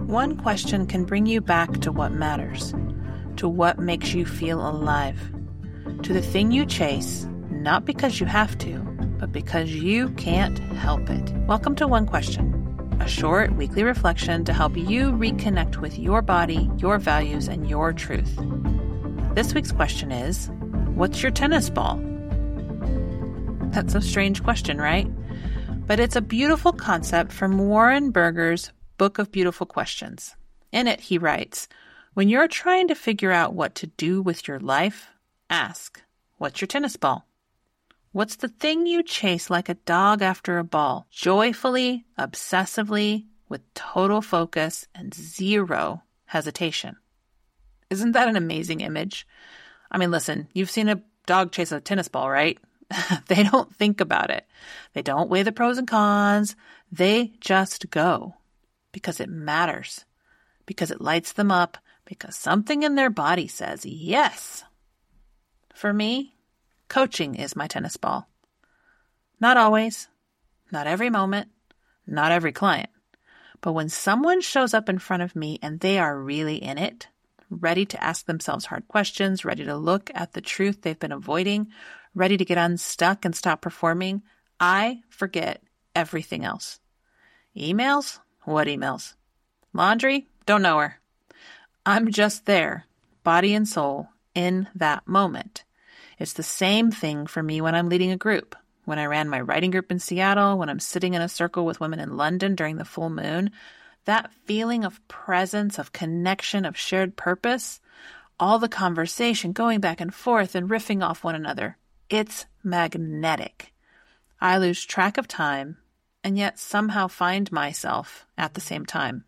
One question can bring you back to what matters, to what makes you feel alive, to the thing you chase, not because you have to, but because you can't help it. Welcome to One Question, a short weekly reflection to help you reconnect with your body, your values, and your truth. This week's question is, what's your tennis ball? That's a strange question, right? But it's a beautiful concept from Warren Berger's Book of Beautiful Questions. In it, he writes, when you're trying to figure out what to do with your life, ask, what's your tennis ball? What's the thing you chase like a dog after a ball, joyfully, obsessively, with total focus and zero hesitation? Isn't that an amazing image? I mean, listen, you've seen a dog chase a tennis ball, right? They don't think about it. They don't weigh the pros and cons. They just go because it matters, because it lights them up, because something in their body says yes. For me, coaching is my tennis ball. Not always, not every moment, not every client. But when someone shows up in front of me and they are really in it, ready to ask themselves hard questions, ready to look at the truth they've been avoiding, ready to get unstuck and stop performing, I forget everything else. Emails? What emails? Laundry? Don't know her. I'm just there, body and soul, in that moment. It's the same thing for me when I'm leading a group. When I ran my writing group in Seattle, when I'm sitting in a circle with women in London during the full moon, that feeling of presence, of connection, of shared purpose, all the conversation going back and forth and riffing off one another, it's magnetic. I lose track of time and yet somehow find myself at the same time.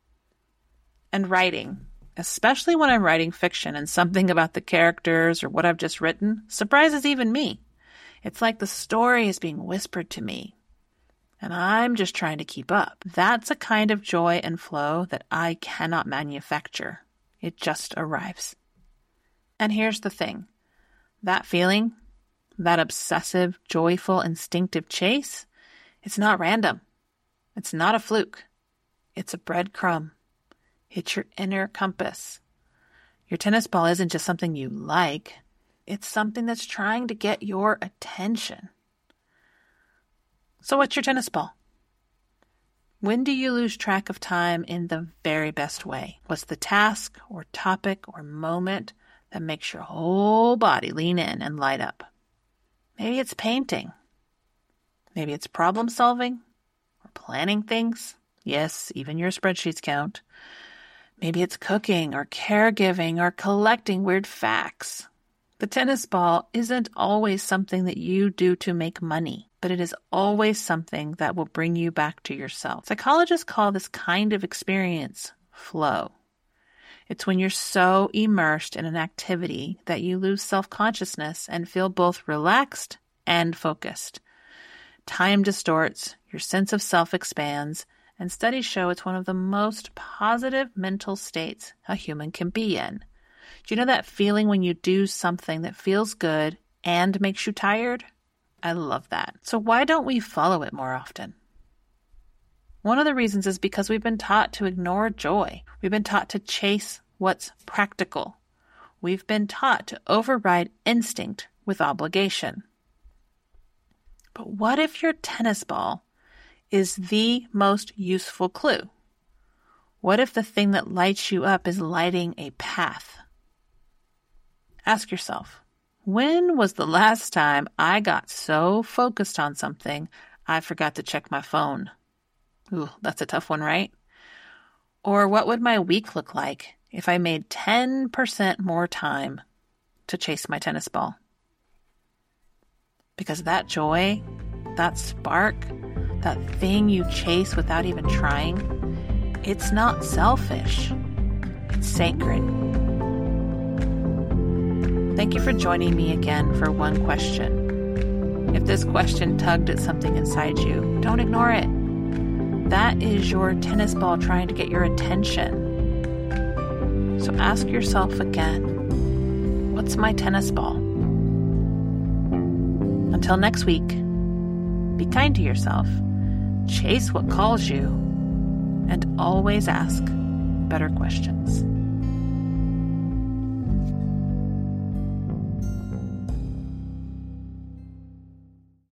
And writing, especially when I'm writing fiction and something about the characters or what I've just written, surprises even me. It's like the story is being whispered to me, and I'm just trying to keep up. That's a kind of joy and flow that I cannot manufacture. It just arrives. And here's the thing. That feeling, that obsessive, joyful, instinctive chase, it's not random. It's not a fluke. It's a breadcrumb. It's your inner compass. Your tennis ball isn't just something you like. It's something that's trying to get your attention. So what's your tennis ball? When do you lose track of time in the very best way? What's the task or topic or moment that makes your whole body lean in and light up? Maybe it's painting. Maybe it's problem solving or planning things. Yes, even your spreadsheets count. Maybe it's cooking or caregiving or collecting weird facts. The tennis ball isn't always something that you do to make money, but it is always something that will bring you back to yourself. Psychologists call this kind of experience flow. It's when you're so immersed in an activity that you lose self-consciousness and feel both relaxed and focused. Time distorts, your sense of self expands, and studies show it's one of the most positive mental states a human can be in. Do you know that feeling when you do something that feels good and makes you tired? I love that. So why don't we follow it more often? One of the reasons is because we've been taught to ignore joy. We've been taught to chase what's practical. We've been taught to override instinct with obligation. But what if your tennis ball is the most useful clue? What if the thing that lights you up is lighting a path? Ask yourself, when was the last time I got so focused on something I forgot to check my phone? Ooh, that's a tough one, right? Or what would my week look like if I made 10% more time to chase my tennis ball? Because that joy, that spark, that thing you chase without even trying, it's not selfish. It's sacred. Thank you for joining me again for One Question. If this question tugged at something inside you, don't ignore it. That is your tennis ball trying to get your attention. So ask yourself again, what's my tennis ball? Until next week, be kind to yourself, chase what calls you, and always ask, better questions.